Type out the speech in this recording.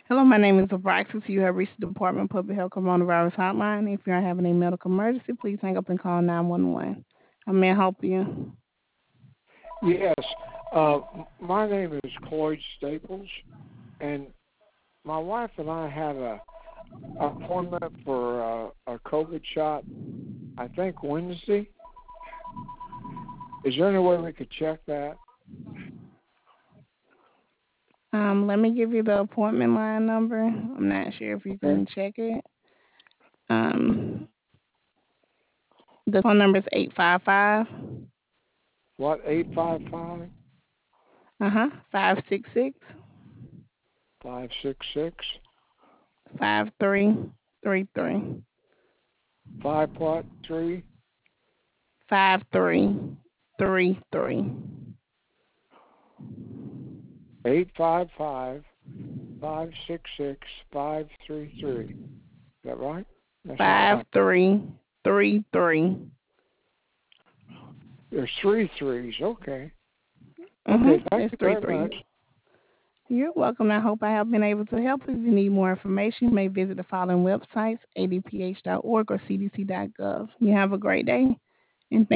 Hello, my name is Abraxas. You have reached the Department of Public Health Coronavirus Hotline. If you are having a medical emergency, please hang up and call 911. How may I help you? Yes. My name is Cloyd Staples, and my wife and I had a appointment for a COVID shot. I think Wednesday. Is there any way we could check that? Let me give you the appointment line number. I'm not sure if you Okay. can check it. Um, the phone number is 855 What? 855 566 566 5333 5 what? 3? 5333. 855 566 533. Is that right? That's not right. 5333. There's three threes. Okay. Okay. Thank It's you three very threes. much. You're welcome. I hope I have been able to help. If you need more information, you may visit the following websites: adph.org or cdc.gov. You have a great day, and